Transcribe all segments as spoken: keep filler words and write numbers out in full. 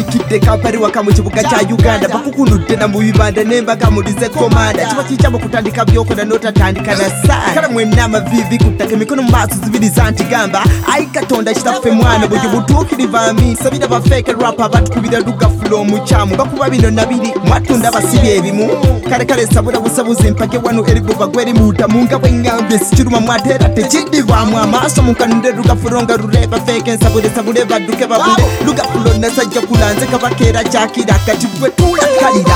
Kidde Kampala waka mu kibuga kya Uganda bakukunudde na mu bibanda nembaga mulize komanda kiba kikyamo kutandika byokola n'otatandika na saa kala mwenna amavivi kuttaka emikono mu maaso zibiri zantigamba ayi Katonda kitaffe mwana bwe butuukiriva ami sabira ba fake rap abatukubira lugafulo omukyamu bakuba bino nabiri mwatunda basibye ebimu kale kale sabula busabuzi mpake wano eribo bagweri muta munga bwengambye sikiruma mwatera tekidivaamu amaaso munkanunde lugafulo nga luleba fake nsabule sabule badduke babule lugafulo nasajja kulanze kabakeera kyakira kati gwe tulakalira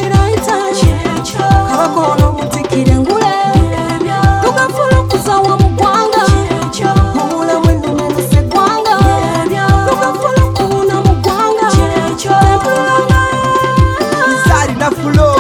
kabakono mutikire ngule lugafulo kuzawa mu ggwanga obula bwendo menese ggwanga lugafulo kubuna mu ggwanga Nzari na fulo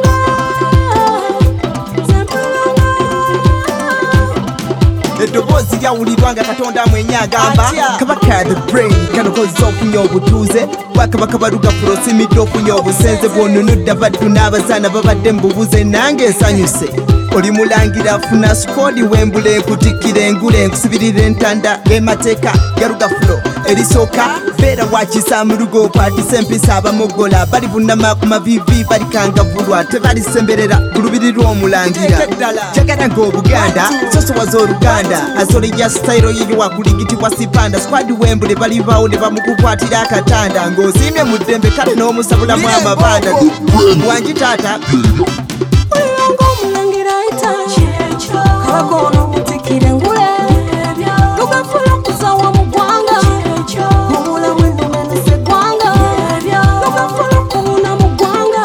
eddoboozi lyawulirwanga Katonda amwenya agamba kabaka the brain kanokoza okunya obutuuze bwakabaka balugafulo osimidde okunya obusenze bwonunudda baddu n'abazaana babadde mububuze nange ensanyuse oli mulangira afuna sukodi wembula enkutikkira engule enkusibirira entanda emateeka ya lugafulo erisooka beera wakisa mu lugo okwatisa empisa abamogola bali bunama ku mavivi balikangavulwa tebalisemberera ku lubiri lw'omulangira jagala ng'obuganda sosowaza oluganda azoleja sitayiro yeyo wakuligitibwa sipanda squadi wembule balivaawo ne bamukukwatira akatanda ng'osiimye mu ddembe kale n'omusabulamu amabanda wangi taata kabakono mutikire ngule lugafulo kuzawa mu ggwanga obula bwendo menese ggwanga lugafulo kubuna mu ggwanga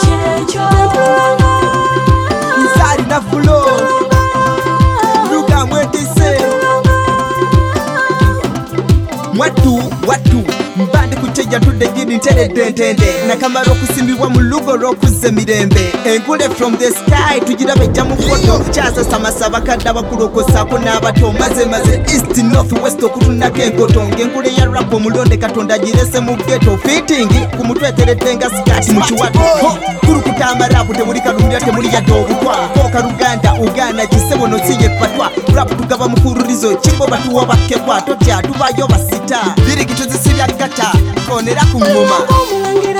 Nzari na fulo luga mwetise mwatu watu mbandi kuceja tudde gidi nteredde ntende nakamala okusimbibwa mu lugo lw'okuzza emirembe engule from the sky tugirabe ejja mu foto kyasasa masaba kadde abakulokosaako n'abato maze maze east north west okutunako enkoto ng'engule ya rap omulonde Katonda girese mu ghetto fitting ku mutwe eteredde nga sikati mu kiwato kulukutamba rap temuli kalumira temuli yadde obutwa koka luganda uganda kisebo nosiye patwa rap tugaba mufururizo kimbo batuwa bakebwa totya tubayo basita biriki tuzisibya kata konera ku ngoma